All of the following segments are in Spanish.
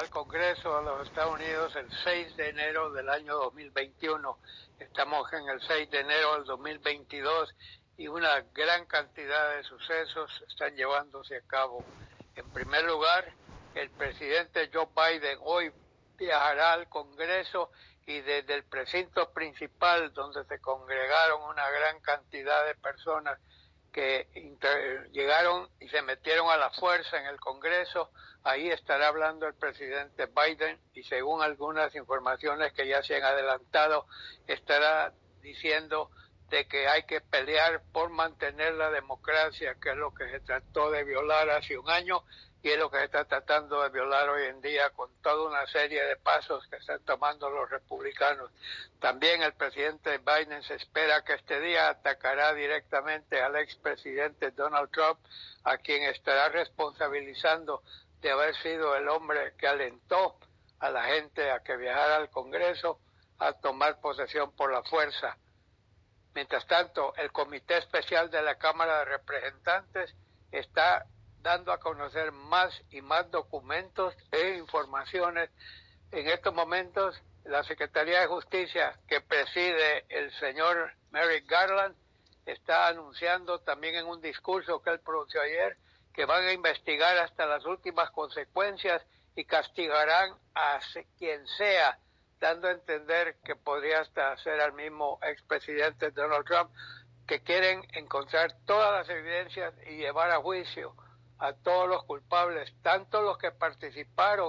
al Congreso de los Estados Unidos el 6 de enero del año 2021. Estamos en el 6 de enero del 2022 y una gran cantidad de sucesos están llevándose a cabo. En primer lugar, el presidente Joe Biden hoy viajará al Congreso y desde el precinto principal, donde se congregaron una gran cantidad de personas que llegaron y se metieron a la fuerza en el Congreso, ahí estará hablando el presidente Biden y según algunas informaciones que ya se han adelantado, estará diciendo de que hay que pelear por mantener la democracia, que es lo que se trató de violar hace un año y es lo que se está tratando de violar hoy en día con toda una serie de pasos que están tomando los republicanos. También el presidente Biden se espera que este día atacará directamente al expresidente Donald Trump, a quien estará responsabilizando de haber sido el hombre que alentó a la gente a que viajara al Congreso a tomar posesión por la fuerza. Mientras tanto, el Comité Especial de la Cámara de Representantes está dando a conocer más y más documentos e informaciones. En estos momentos, la Secretaría de Justicia, que preside el señor Merrick Garland, está anunciando también en un discurso que él pronunció ayer que van a investigar hasta las últimas consecuencias y castigarán a quien sea, dando a entender que podría hasta ser al mismo expresidente Donald Trump, que quieren encontrar todas las evidencias y llevar a juicio a todos los culpables, tanto los que participaron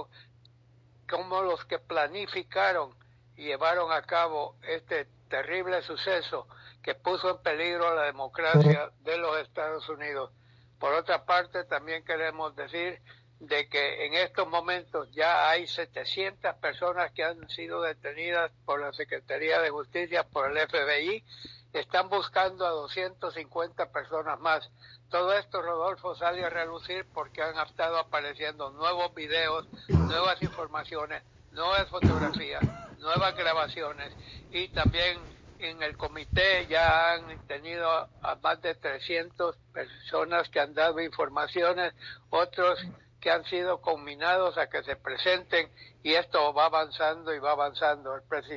como los que planificaron y llevaron a cabo este terrible suceso que puso en peligro la democracia de los Estados Unidos. Por otra parte, también queremos decir de que en estos momentos ya hay 700 personas que han sido detenidas por la Secretaría de Justicia, por el FBI. Están buscando a 250 personas más. Todo esto, Rodolfo, sale a relucir porque han estado apareciendo nuevos videos, nuevas informaciones, nuevas fotografías, nuevas grabaciones y también en el comité ya han tenido a más de 300 personas que han dado informaciones, otros que han sido conminados a que se presenten y esto va avanzando y va avanzando.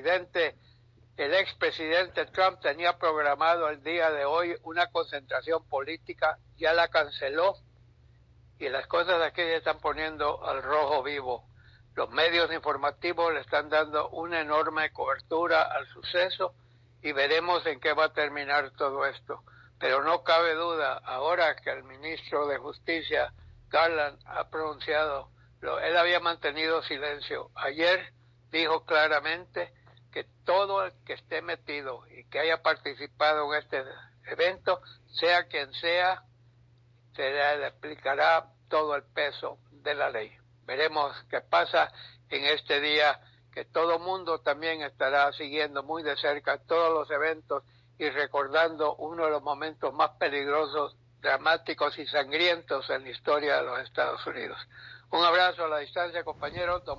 El expresidente Trump tenía programado el día de hoy una concentración política, ya la canceló y las cosas aquí se están poniendo al rojo vivo. Los medios informativos le están dando una enorme cobertura al suceso y veremos en qué va a terminar todo esto. Pero no cabe duda, ahora que el ministro de Justicia, Garland, ha pronunciado, él había mantenido silencio. Ayer dijo claramente que todo el que esté metido y que haya participado en este evento, sea quien sea, se le aplicará todo el peso de la ley. Veremos qué pasa en este día, que todo mundo también estará siguiendo muy de cerca todos los eventos y recordando uno de los momentos más peligrosos, dramáticos y sangrientos en la historia de los Estados Unidos. Un abrazo a la distancia, compañeros.